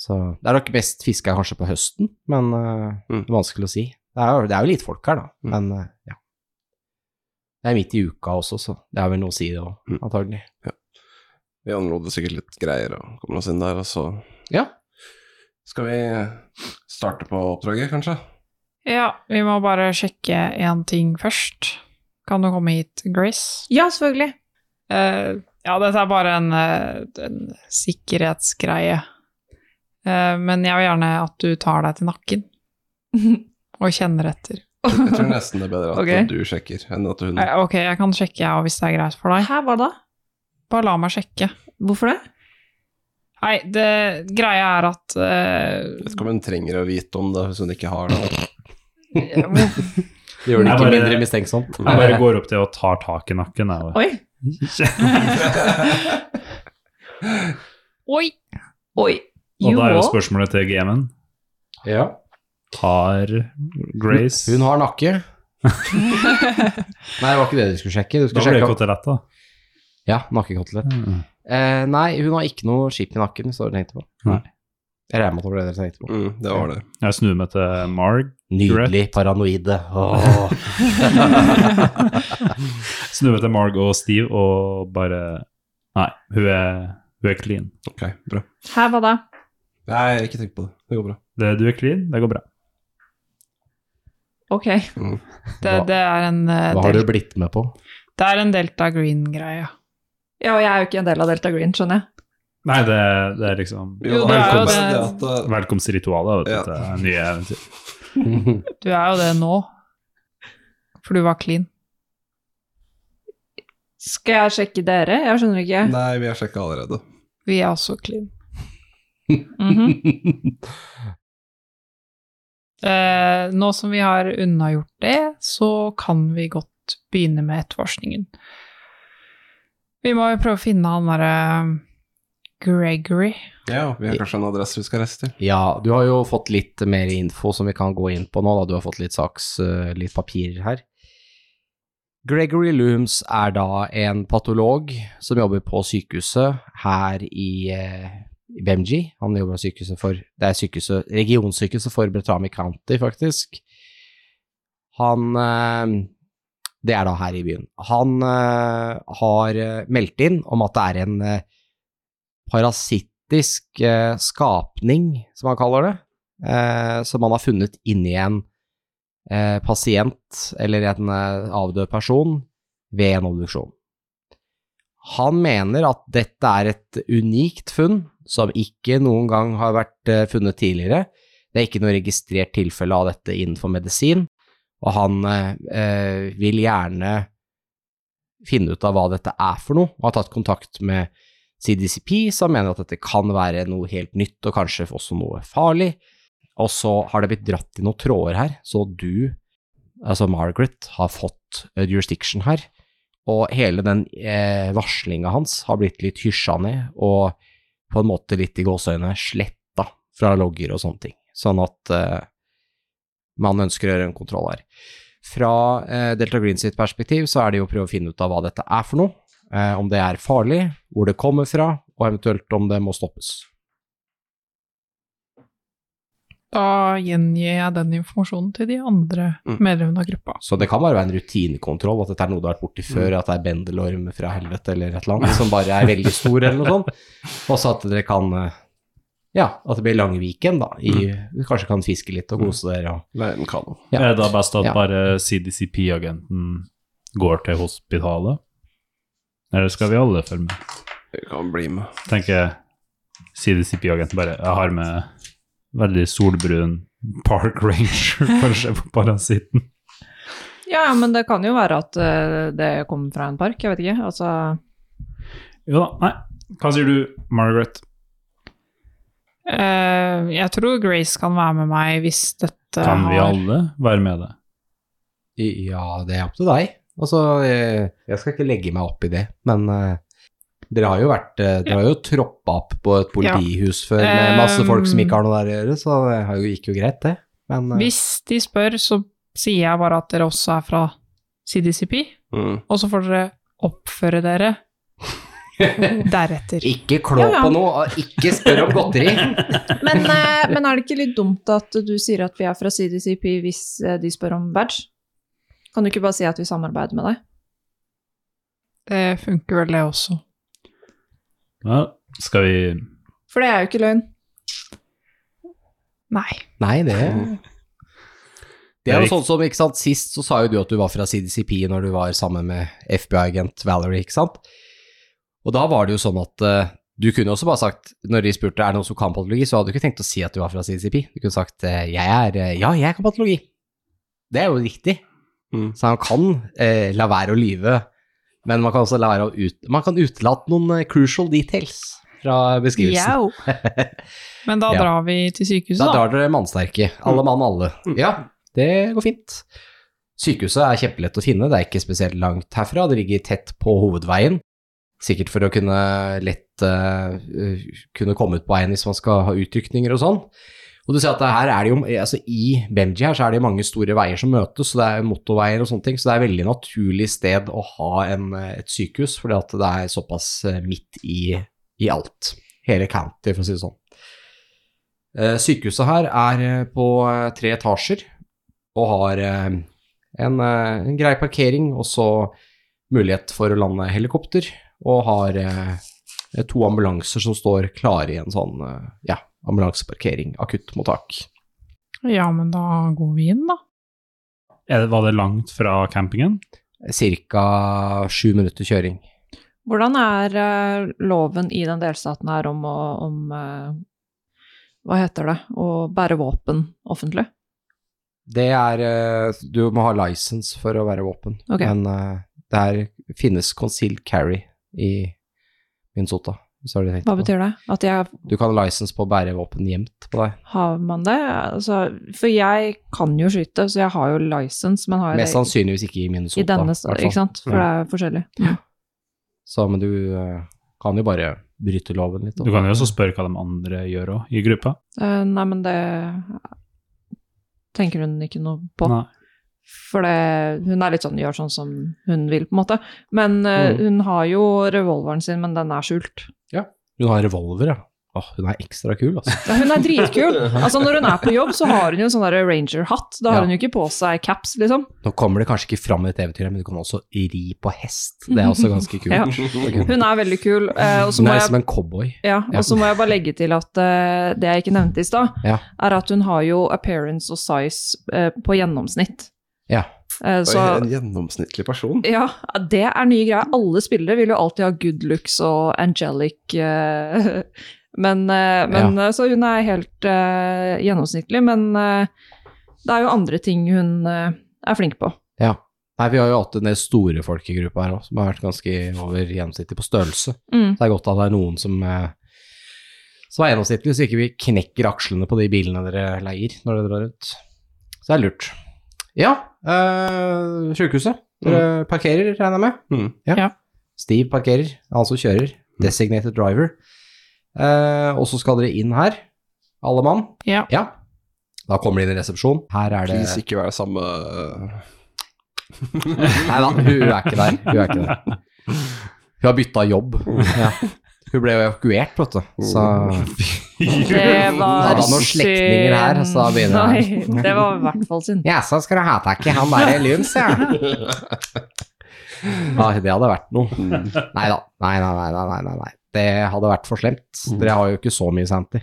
Så det er nok best fiske kanskje på høsten, men uh, mm. det er vanskelig å si. Det er, jo, det er jo litt folk her da, mm. men uh, ja. Det er midt i uka også, så det er vel noe å si det også, mm. antagelig. Ja. Vi anråder sikkert litt greier og kommer oss inn der, og så ja. Skal vi starte på oppdraget, kanskje? Ja, vi må bare sjekke en ting først. Kan du komme hit, Grace? Ja, selvfølgelig. Uh, ja, dette er bare en, en sikkerhetsgreie. Uh, men jeg vil gjerne at du tar deg til nakken og kjenner etter. Jeg tror nesten det er bedre at okay. du sjekker enn at hun... Uh, ok, jeg kan sjekke ja, hvis det er greit for deg. Hæ, hva da? Bare la meg sjekke. Hvorfor det? Nei, det greia er at... Uh, jeg vet ikke om hun trenger å vite om det hvis hun ikke har det. Det gjør det ikke bare, mindre mistenksomt. Jeg bare går opp til og tar tak i nakken. Jeg. Oi! Oi! Oi! Og da er jo spørsmålet til G M-en. Ja. Har Grace... Hun, hun har nakke. Nei, det var ikke det du skulle sjekke. Du skulle da ble det sjekke kotelett da. Ja, nakkekotelett. Mm. Eh, nei, hun har ikke noe skip i nakken, så du tenkte på. Nei. Jeg regner med at det ble det jeg tenkte på. Mm, det var det. Jeg snur meg til Marg. Nydelig paranoide. Oh. Snur meg til Marg og Steve og bare... Nei, hun er, hun er clean. Ok, bra. Her, hva da? Nei, ikke tenk på det. Det går bra. Det, du er clean, det går bra. Ok. Mm. Det, det er en... Uh, hva har du blitt med på? Det er en Delta Green-greie. Ja, og jeg er jo ikke en del av Delta Green, skjønner jeg. Nei, det, det er liksom jo, det er jo det. Velkomstritualet ja. Til nye eventyr. Du er jo det nå, for du var clean. Skal jeg sjekke dere? Jeg skjønner ikke. Nei, vi har sjekket allerede. Vi er også clean. Mm-hmm. eh, nå som vi har unnagjort det, så kan vi godt begynne med etterforskningen. Vi må jo prøve å finne han der... Gregory. Ja, vi har kanskje en adresse vi skal reise til. Ja, du har jo fått litt mer info som vi kan gå inn på nå, da du har fått litt saks, litt papir her. Gregory Looms er da en patolog som jobber på sykehuset her i, i Bemji. Han jobber på sykehuset for, det er sykehuset, regionsykehuset for Beltrami County, faktisk. Han, det er da her i byen. Han har meldt inn om at det er en parasittisk eh, skapning, som han kaller det, eh, som han har funnet inni en eh, pasient eller en eh, avdød person ved en obduksjon. Han mener at dette er et unikt funn som ikke noen gang har vært eh, funnet tidligere. Det er ikke noe registrert tilfelle av dette innenfor medisin, og han eh, vil gjerne finne ut av hva dette er for noe, og har tatt kontakt med C D C P, som mener at dette kan være noe helt nytt og kanskje også noe farlig. Og så har det blitt dratt i noen tråder her, så du, altså Margaret, har fått jurisdiction her. Og hele den eh, varslingen hans har blitt litt hysja ned, og på en måte litt i gåseøyne sletta fra logger og sånne ting. Sånn at eh, man ønsker å gjøre en kontroll her. Fra eh, Delta Green sitt perspektiv så er det jo å prøve å finne ut av hva dette er for noe. Eh, om det er farlig, hvor det kommer fra, og eventuelt om det må stoppes. Da gjengir jeg den informasjonen til de andre mm. medlemmene av gruppa. Så det kan bare være en rutinekontroll, at dette er noe du har vært borti før, mm. at det er bendelorm fra helvete eller et eller annet, som bare er veldig stor eller noe sånt. Og så at dere kan, ja, at det blir lang weekend da, i, mm. kanskje kan fiske litt og kose dere. Og, Nei, den kan. Ja. Er det da best at ja. bare C D C P-agenten går til hospitalet? Eller skal vi alle følge med? Vi kan bli med. Tenker C D C P-agenten bare, jeg har med veldig solbrun Park Ranger for å se på parasitten. Ja, men det kan jo være at uh, det kommer fra en park, jeg vet ikke, altså... Jo da, nei. Hva sier du, Margaret? Uh, jeg tror Grace kan være med meg hvis dette Kan vi har... alle være med det? Ja, det er opp til deg. Altså, jeg, jeg skal ikke legge meg opp i det, men uh, dere har jo vært, uh, dere ja. har jo troppet opp på et politihus ja. før med masse um, folk som ikke har noe der å gjøre, så det har jo gikk jo greit det. Men, uh, hvis de spør, så sier jeg bare at dere også er fra C D C P, mm. og så får dere oppføre dere Deretter. Ikke klå ja, ja. på noe, og ikke spør om godteri. men, eh, men er det ikke litt dumt at du sier at vi er fra C D C P hvis de spør om badge? Kan du ikke bare si at vi samarbeider med deg? Det funker vel det også. Ja, skal vi... For det er jo ikke løgn. Nei. Nei, det... Det er jo sånn som, ikke sant, sist så sa jo du at du var fra C D C P når du var sammen med F B I-agent Valerie, ikke sant? Og da var det jo sånn at uh, du kunne også bare sagt, når de spurte er det noen som kan patologi, så hadde du ikke tenkt å si at du var fra C D C P. Du kunne sagt, uh, jeg er, uh, ja, jeg kan patologi. Det er jo riktig. Mm. Så han kan uh, la være å lyve, men man kan også la være å ut, man kan utelate noen uh, crucial details fra beskrivelsen. Men da ja. drar vi til sykehuset da. Da drar dere mannsterke, alle mann alle. Mm. Ja, det går fint. Sykehuset er kjempelett å finne, det er ikke spesielt langt herfra, det ligger tett på hovedveien. Sikkert for å kunne lett uh, kunne komme ut på veien hvis man skal ha utrykninger og sånn. Og du ser at det her er det jo, altså i Bemji her så er det mange store veier som møtes, så det er motorveier og sånne ting, så det er et veldig naturlig sted å ha en, et sykehus, fordi at det er såpass midt i, i alt. Hele county, for å si det sånn. Uh, sykehuset her er på uh, tre etasjer, og har uh, en, uh, en grei parkering, og så mulighet for å lande helikopter, og har eh, to ambulanser som står klare i en sånn, eh, ja, ambulanseparkering, akuttmottak. Ja, men da går vi inn da. Er det, var det langt fra campingen? Cirka sju minutter kjøring. Hvordan er uh, loven i den delstaten her om, å, om uh, hva heter det, å bære våpen offentlig? Det er, uh, du må ha license for å være våpen, okay. men uh, det er, finnes concealed carry i Minnesota. Hva betyr det? At jeg... Du kan ha license på å bære våpen gjemt på deg. Har man det? Altså, for jeg kan jo skyte, så jeg har jo license, men har jeg Mest sannsynligvis ikke i Minnesota. I denne stedet, ikke sant? For ja. det er forskjellig. Ja. Så, men du uh, kan jo bare bryte loven litt. Du kan jo også spørre hva de andre gjør også, i gruppa. Uh, nei, men det tenker hun ikke noe på. Nei. For det, hun er litt sånn, gjør sånn som hun vil på en måte. Men uh, mm. hun har jo revolveren sin, men den er skjult. Ja, hun har revolver, ja. Åh, hun er ekstra kul, altså. Ja, hun er dritkul. Altså, når hun er på jobb, så har hun jo en sånn der ranger-hatt. Da har ja. hun jo ikke på seg caps, liksom. Nå kommer det kanskje ikke fram i et eventyr, men du kan også ri på hest. Det er også ganske kul. Ja. Hun er veldig kul. Uh, hun er som en cowboy. Ja, og så må jeg bare legge til at uh, det jeg ikke nevnte i sted, ja. er at hun har jo appearance og size uh, på gjennomsnitt. Ja. Uh, så, en gjennomsnittlig person. Ja, det er nye greier. Alle spillere vil jo alltid ha good looks og angelic uh, men, uh, men ja. så hun er helt uh, gjennomsnittlig, men uh, det er jo andre ting hun uh, er flink på. Ja. Nei, vi har jo hatt en del store folk i gruppa her også, som har vært ganske over gjennomsnittlig på størrelse. Mm. Så det er godt at det er noen som uh, som er gjennomsnittlig, så ikke vi knekker akslene på de bilene dere leier når dere drar ut. Så det er lurt. Ja, uh, sykehuset. Dere mm. parkerer, regner jeg med. Mm. Ja. ja. Steve parkerer, han som kjører. Designated driver. Uh, og så skal dere inn her, alle mann. Ja. ja. Da kommer de inn i resepsjon. Her er det... Please ikke være samme... Nei da, hun er ikke der. Hun er ikke der. Hun har byttet jobb. Ja. Hun ble jo evakuert, vet du. Så... Det var synd. Noen slektninger her, så begynner Nei, det var i hvert fall synd. Ja, så skal du ha tak i han der Luns, ja. Ja, det hadde vært noe. Nei da, nei, nei, nei, nei, nei, nei. Det hadde vært for slemt. Dere har jo ikke så mye santi.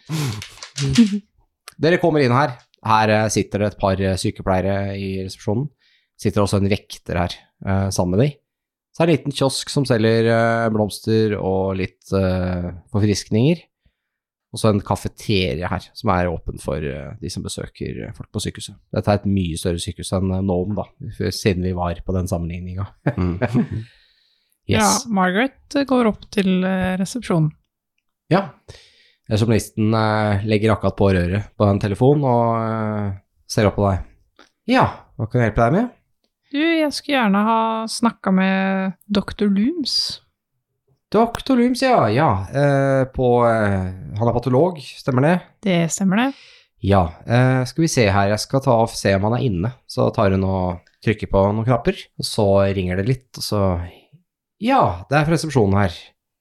Dere kommer inn her. Her sitter det et par sykepleiere i resepsjonen. Sitter også en vekter her uh, sammen med de. Så er det en liten kiosk som selger uh, blomster og litt uh, forfriskninger. Og så en kafeterie her, som er åpen for uh, de som besøker folk på sykehuset. Dette er et mye større sykehus enn uh, Nome, da, siden vi var på den sammenligningen. Yes. Ja, Margaret går opp til resepsjonen. Ja, resepsjonisten uh, legger akkurat på røret på en telefon og uh, ser opp på deg. Ja, hva kan jeg hjelpe deg med? Du, jeg skulle gjerne ha snakket med doktor Looms. doktor Looms, ja, ja. Uh, på, uh, han er patolog, stemmer det? Det stemmer det. Ja, uh, skal vi se her, jeg skal ta og se om han er inne. Så tar hun og trykker på noen knapper, og så ringer det litt, og så... Ja, det er fra resepsjonen her.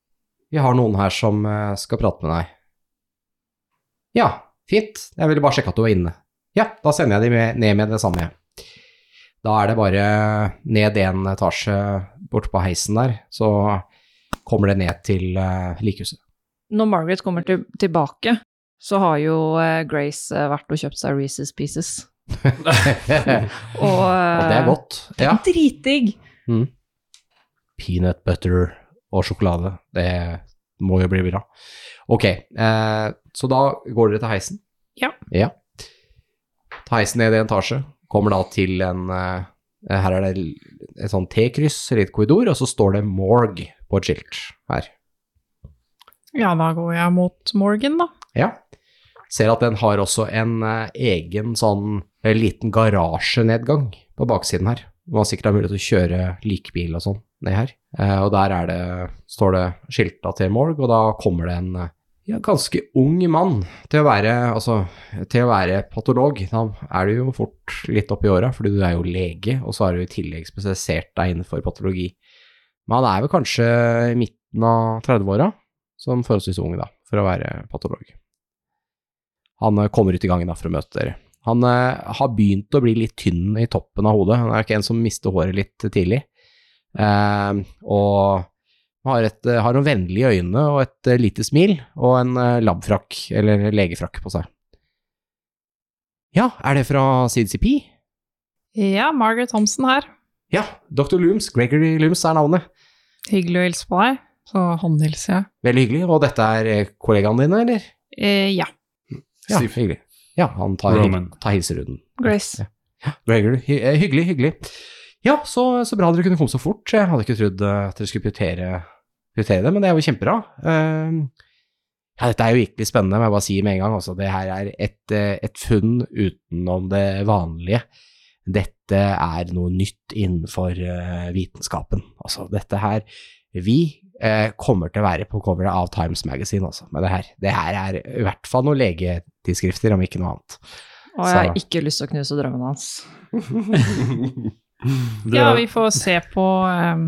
vi har noen her som skal prate med deg. Ja, fint. Jeg ville bare sjekke at du var inne. Ja, da sender jeg de med, ned med det samme. Da er det bare ned en etasje bort på heisen der, så kommer det ned til uh, likhuset. Når Margaret kommer til, tilbake, så har jo uh, Grace uh, vært og kjøpt seg Reese's Pieces. og, uh, og det er godt. Ja. Dritdigg! Mm. Peanut butter og sjokolade, det må jo bli bra. Ok, eh, så da går dere til heisen? Ja. Ja. Ta heisen ned i en etasje, kommer da til en, eh, her er det et sånn T-kryss, litt korridor, og så står det morgue på et skilt her. Ja, da går jeg mot Morgan da. Ja. Ser at den har også en eh, egen sånn en liten garasjenedgang på baksiden her. Man sikkert har mulighet til å kjøre likbil og sånn ned her. Eh, og der er det, står det skiltet til morgue, og da kommer det en ja, ganske ung mann til å være, altså, til å være patolog. Da er du jo fort litt opp i året, fordi du er jo lege, og så har du i tillegg spesialisert deg innenfor patologi. Men han er vel kanskje i midten av tredve-åra, som forholdsvis ung da, for å være patolog. Han kommer ut i gangen da for å møte dere. Han uh, har begynt å bli litt tynn i toppen av hodet. Han er ikke en som mister håret litt tidlig. Uh, og har, et, uh, har noen vennlige øyne og et uh, lite smil, og en uh, labfrakk, eller legefrakk på seg. Ja, er det fra C D C P? Ja, Margaret Thompson her. Ja, doktor Looms, Gregory Looms er navnet. Hyggelig å hilse på deg, så håndhilser jeg. Veldig hyggelig, og dette er uh, kollegaene dine, eller? Eh, ja. Ja, hyggelig. Ja, han tar, tar hilseruden. Grace. Ja. Gregory, hy hyggelig, hyggelig. Ja, så, så bra dere kunne komme så fort. Jeg hadde ikke trodd uh, at dere skulle prioritere, prioritere det, men det er jo kjempebra. Uh, ja, dette er jo virkelig spennende, må jeg bare si med en gang. Altså, det her er et, uh, et funn utenom det vanlige. Dette er noe nytt innenfor uh, vitenskapen. Altså, dette her, vi uh, kommer til å være på coveret av Times Magazine, altså, med det her. Det her er i hvert fall noen legetidsskrifter, om ikke noe annet. Og jeg har ikke lyst til å knuse drømmen hans. Ja, vi får se på um,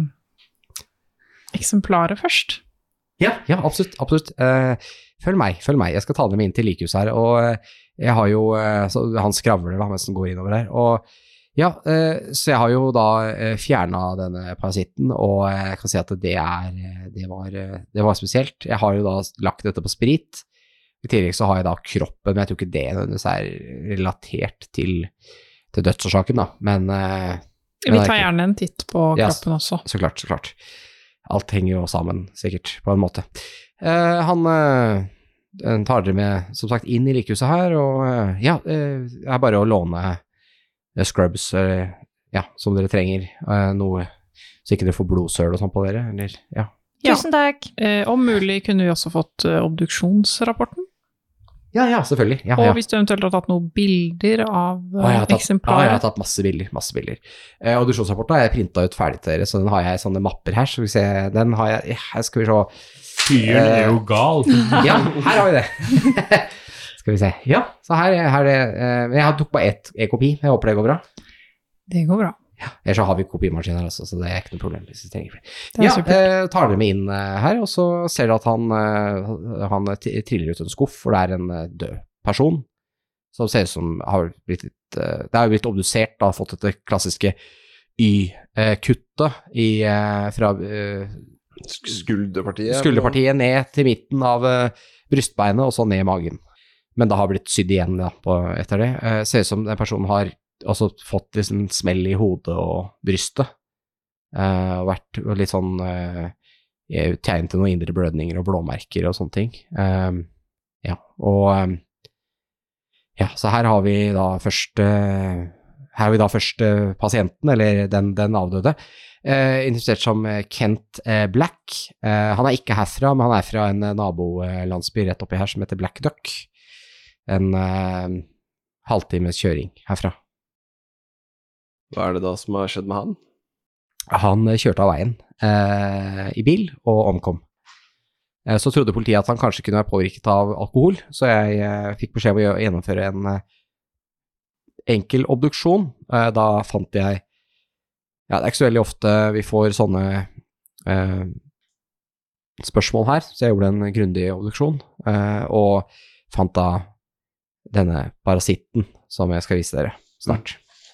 eksemplaret først. Ja, ja, absolutt, absolutt. Uh, følg meg, følg meg. Jeg skal ta dem inn til likhuset her, og uh, jeg har jo, uh, så han skravler da, mens han går innover her, og ja, uh, så jeg har jo da uh, fjernet denne parasitten, og jeg kan si at det er, det var, uh, det var spesielt. Jeg har jo da lagt dette på sprit. I tillegg så har jeg da kroppen, men jeg tror ikke det nødvendigvis er relatert til, til dødsårsaken da, men uh, vi tar gjerne en titt på kroppen ja, også. Så klart, så klart. Alt henger jo sammen, sikkert, på en måte. Uh, han uh, tar dere med, som sagt, inn i likhuset her, og uh, ja, uh, det er bare å låne uh, scrubs, uh, ja, som dere trenger, uh, noe, så ikke dere får blodsøl og sånn på dere, eller, ja. Ja. Tusen takk. Uh, om mulig kunne vi også fått uh, obduksjonsrapporten. Ja, ja, selvfølgelig. Ja, og ja. hvis du eventuelt har tatt noen bilder av uh, ah, jeg tatt, eksemplaret. Ja, jeg har tatt masse bilder, masse bilder. Eh, Audisjonsrapporten har jeg printet ut ferdig til dere, så den har jeg i sånne mapper her, så vi ser, den har jeg, her skal vi se. Fyren eh, er jo gal. Ja, her har vi det. Skal vi se. Ja, så her, her er det, eh, jeg tok bare ett e-kopi, jeg håper det går bra. Det går bra. Ja, ellers så har vi kopimaskiner også, så det er ikke noe problem hvis vi trenger flere. Ja, eh, tar dere med inn eh, her, og så ser dere at han, eh, han triller ut en skuff, for det er en eh, død person, som ser ut som har blitt litt, eh, det har blitt obdusert, da, fått dette klassiske Y-kuttet i, eh, fra eh, skulderpartiet, skulderpartiet ned til midten av eh, brystbeinet, og så ned i magen. Men det har blitt sydd igjen da, på, etter det. Eh, ser ut som den personen har også fått liksom smell i hodet og brystet, uh, og vært litt sånn uh, tegn til noen indre blødninger og blåmerker og sånne ting. Um, ja, og um, ja, så her har vi da først uh, her har vi da først uh, pasienten, eller den, den avdøde, uh, identifisert som Kent uh, Black. Uh, han er ikke herfra, men han er fra en uh, nabolandsby rett oppi her som heter Black Duck. En uh, halvtimes kjøring herfra. Hva er det da som har skjedd med han? Han kjørte av veien eh, i bil og omkom. Eh, så trodde politiet at han kanskje kunne være påvirket av alkohol, så jeg eh, fikk beskjed om å gjennomføre en eh, enkel obduksjon. Eh, da fant jeg, ja, det er ikke så veldig ofte vi får sånne eh, spørsmål her, så jeg gjorde en grundig obduksjon, eh, og fant da denne parasitten som jeg skal vise dere snart.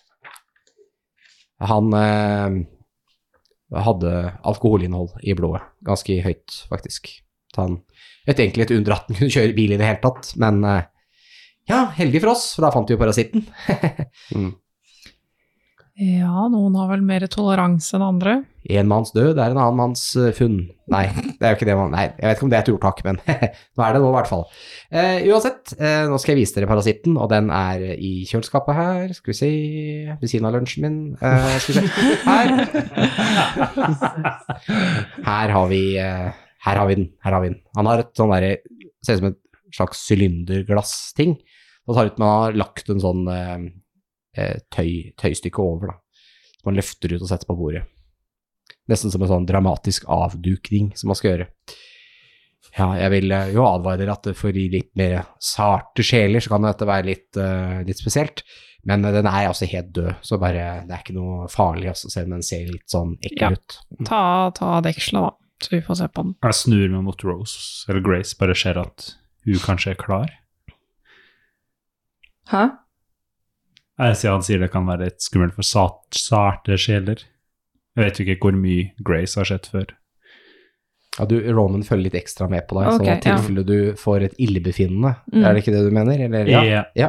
Han eh, hadde alkoholinnhold i blodet, ganske høyt faktisk. Så han vet egentlig et under at han kunne kjøre bil i det hele tatt, men eh, ja, heldig for oss, for da fant vi jo parasitten. mm. Ja, noen har vel mer toleranse enn andre. En manns død er en annen manns funn. Nei, det er jo ikke det man... Nei, jeg vet ikke om det er et ordtak, men nå er det nå i hvert fall. Eh, uansett, eh, nå skal jeg vise dere parasitten, og den er i kjøleskapet her. Skal vi se, ved siden av lunsjen min. Eh, skal vi se, her. Her har vi, eh, her har vi den, her har vi den. Han har et sånn der, ser ut som et slags cylinderglass-ting. Og tar ut, man har lagt en sånn... Eh, Tøy, tøystykke over da, som man løfter ut og setter på bordet. Nesten som en sånn dramatisk avdukning som man skal gjøre. Ja, jeg vil jo advare dere at for de litt mer sarte sjeler så kan dette være litt, uh, litt spesielt, men den er altså helt død, så bare, det er ikke noe farlig altså, selv om den ser litt sånn ekkel ja. ut. Ta, ta deksla da, så vi får se på den. Jeg snur meg mot Rose, eller Grace, bare ser at hun kanskje er klar. Hæ? Jeg sier han sier det kan være litt skummelt for sart, sarte sjeler. Jeg vet jo ikke hvor mye Grace har sett før. Ja, du, Roman følger litt ekstra med på deg, okay, sånn at tilfelle ja. du får et illebefinnende. Mm. Er det ikke det du mener? Eller? Ja. Ja. ja.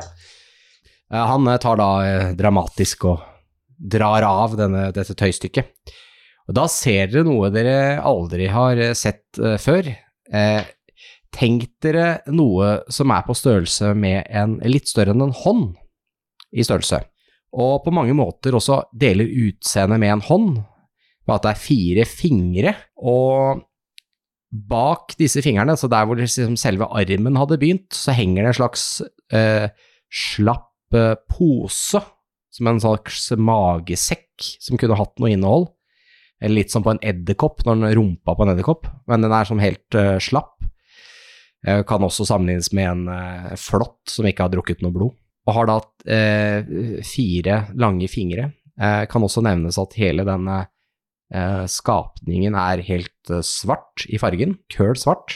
Han tar da eh, dramatisk og drar av denne, dette tøystykket. Og da ser dere noe dere aldri har sett uh, før. Eh, tenk dere noe som er på størrelse med en litt større enn en hånd i størrelse, og på mange måter også deler utseende med en hånd, med at det er fire fingre, og bak disse fingrene, så der hvor liksom selve armen hadde begynt, så henger det en slags eh, slapp eh, pose, som en slags magesekk, som kunne hatt noe innhold, eller litt som på en edderkopp, når den rumpa på en edderkopp, men den er sånn helt eh, slapp. Eh, kan også sammenlignes med en eh, flått som ikke har drukket noe blod. Og har da eh, fire lange fingre. Eh, kan også nevnes at hele denne eh, skapningen er helt eh, svart i fargen, køl svart,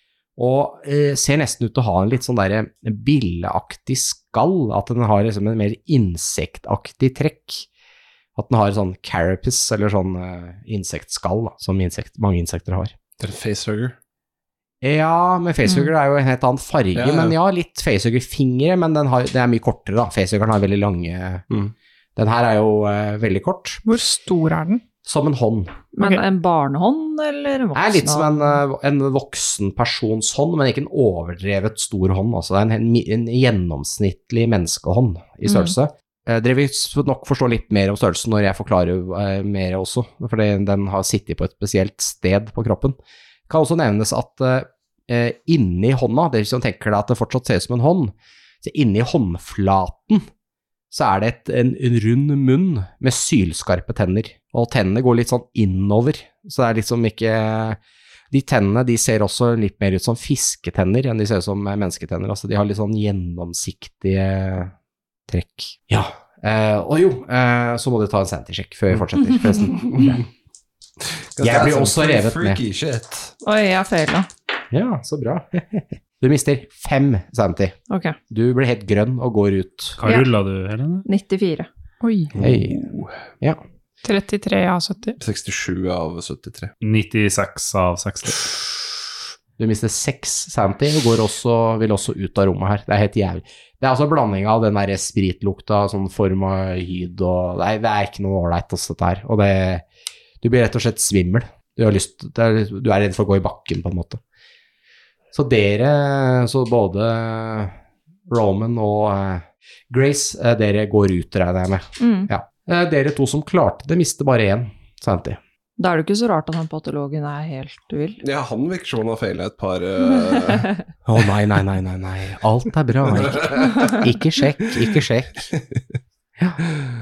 og eh, ser nesten ut til å ha en litt sånn der billeaktig skall, at den har liksom en mer insektaktig trekk, at den har sånn carapace, eller sånn eh, insektskall, da, som insekt, mange insekter har. Det er en facehugger. Ja, men facehugger mm. er jo en helt annen farge, ja, ja. men ja, litt facehugger-fingre, men den, har, den er mye kortere da, facehuggeren har veldig lange, mm. den her er jo uh, veldig kort. Hvor stor er den? Som en hånd. Men okay. en barnehånd, eller en voksen? Det er litt som en, uh, en voksen persons hånd, men ikke en overdrevet stor hånd, altså det er en, en, en gjennomsnittlig menneskehånd i størrelse. Mm. Uh, dere vil nok forstå litt mer om størrelsen når jeg forklarer uh, mer også, fordi den har sittet på et spesielt sted på kroppen. Det kan også nevnes at uh, Eh, inni hånda, det som tenker deg at det fortsatt ser ut som en hånd, så inni håndflaten så er det et, en, en rund munn med sylskarpe tenner, og tennene går litt sånn innover, så det er liksom ikke, de tennene de ser også litt mer ut som fisketenner enn de ser ut som mennesketenner, altså de har litt sånn gjennomsiktige trekk. Ja, eh, og jo, eh, så må du ta en sanity-sjekk før vi fortsetter, forresten. Jeg blir også revet med. Shit. Oi, jeg feilet. Ja, så bra. Du mister fem sanity. Ok. Du blir helt grønn og går ut. Hva ja. rullet du, Helene? nittifire. Oi. Hei. Ja. trettitre av sytti. sekstisju av syttitre. nittiseks av seksti. Du mister seks sanity og går også, vil også ut av rommet her. Det er helt jævlig. Det er altså en blanding av den der spritlukta, sånn form og hyd, og det er, det er ikke noe ålreit også dette her. Og det, du blir rett og slett svimmel. Du, har lyst, er, du er redd for å gå i bakken på en måte. Så dere, så både Roman og uh, Grace, uh, dere går ut, regner jeg med. Mm. Ja. Uh, dere to som klarte det, mister bare én sanity. Da er det ikke så rart at han patologen er helt vill. Ja, han virker som han har feilet et par... Å uh... oh, nei, nei, nei, nei, nei. Alt er bra. Ikke, ikke sjekk, ikke sjekk. Ja.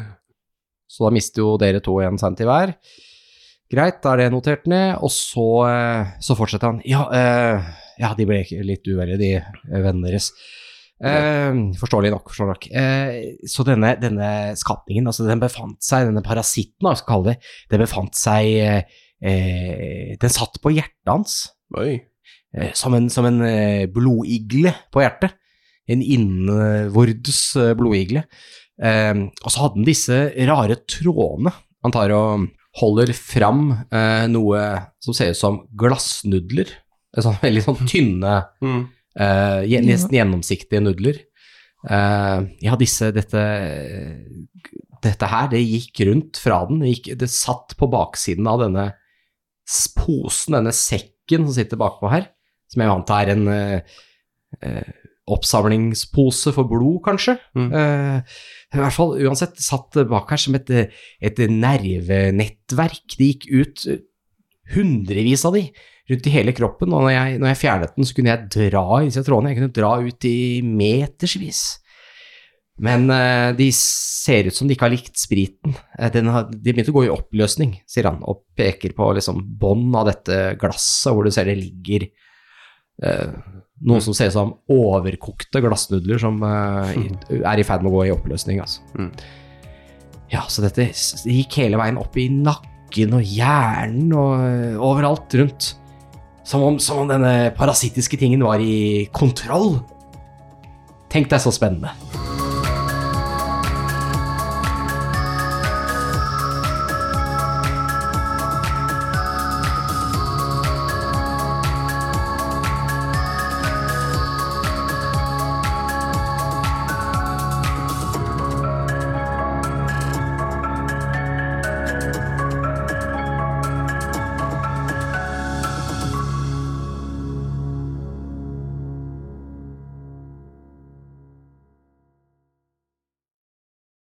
Så da mister jo dere to en sanity hver. Greit, da er det notert ned, og så, så fortsetter han. Ja, uh, ja, de ble litt uverre, de vennene deres. Uh, forståelig nok, forståelig nok. Uh, så denne, denne skapningen, altså den befant seg, denne parasitten, jeg skal kalle det, den befant seg, uh, den satt på hjertet hans, Oi. Eh, som en, som en eh, blodigle på hjertet. En innvordes eh, blodigle. Eh, og så hadde den disse rare trådene. Han tar og holder fram eh, noe som ser ut som glassnudler. Sånn, veldig sånn tynne, mm. eh, nesten gjennomsiktige nudler. Uh, ja, disse, dette, dette her, det gikk rundt fra den, det, gikk, det satt på baksiden av denne posen, denne sekken som sitter bakpå her, som jeg antar er en uh, uh, oppsamlingspose for blod, kanskje. Mm. Uh, I hvert fall, uansett, satt bak her som et, et nervenettverk. Det gikk ut hundrevis av de rundt i hele kroppen, og når jeg, når jeg fjernet den, så kunne jeg dra i disse trådene, jeg kunne dra ut i metersvis. Men uh, de ser ut som de ikke har likt spriten. Uh, den har, de begynte å gå i oppløsning, sier han, og peker på liksom bånd av dette glasset, hvor du ser det ligger uh, noe som ser ut som overkokte glassnudler som uh, er i ferd med å gå i oppløsning, altså. Mm. Ja, så dette det gikk hele veien opp i nakken og hjernen og overalt rundt. Som om, som om denne parasittiske tingen var i kontroll. Tenk deg så spennende.